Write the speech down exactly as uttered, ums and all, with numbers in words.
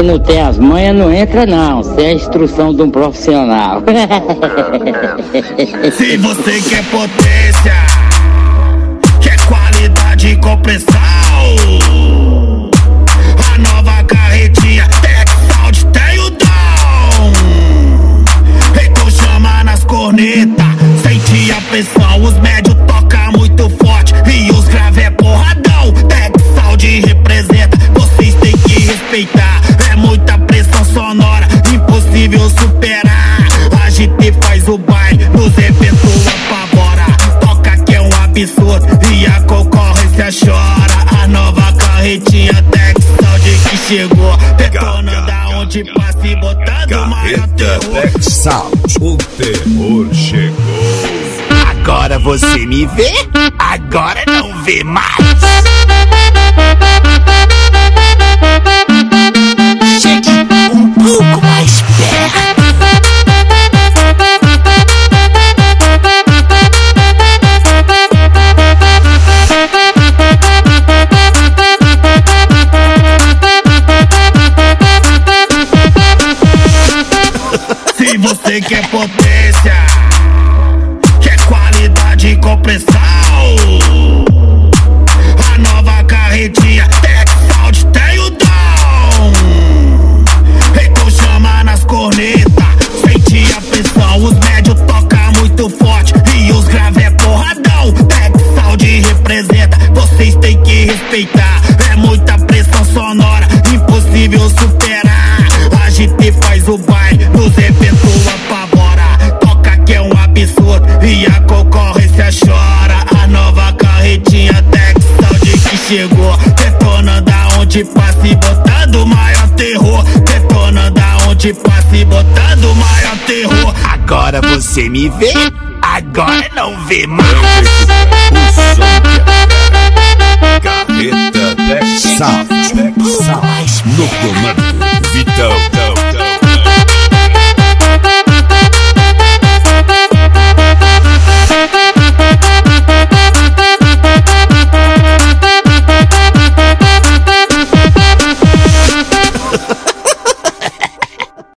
Se não tem as manhas, não entra não. Isso é a instrução de um profissional. Se você quer potência, quer qualidade e compressão, a nova carretinha Texsound tem o dom. Então chama nas cornetas, sente a pressão. Os médios tocam muito forte e os grave é porradão. Texsound representa, vocês têm que respeitar. É muita pressão sonora, impossível superar. A gente faz o baile, nos eventos apavora. Toca que é um absurdo e a concorrência chora. A nova carretinha Texsound que chegou, detonando aonde passa e botando o maior terror. Texsound, o terror chegou. Agora você me vê, agora não vê mais. Chegue um pouco mais perto. Se você quer potência, quer qualidade e compressão, a nova carretinha Texsound tem o dom. Então chama nas cornetas, sente a pressão. Os médios tocam muito forte e os grave é porradão. Texsound representa, vocês têm que respeitar. É muita pressão sonora, impossível superar. A gente faz o baile, nos eventos apavora. Toca que é um absurdo e a concorrência chora. A nova carretinha Texsound que chegou, detonando aonde passa e botando o maior terror. Detonando aonde passa e botando o maior terror. Agora você me vê, agora não vê mais. Carreta Texsound, no comando Vitão.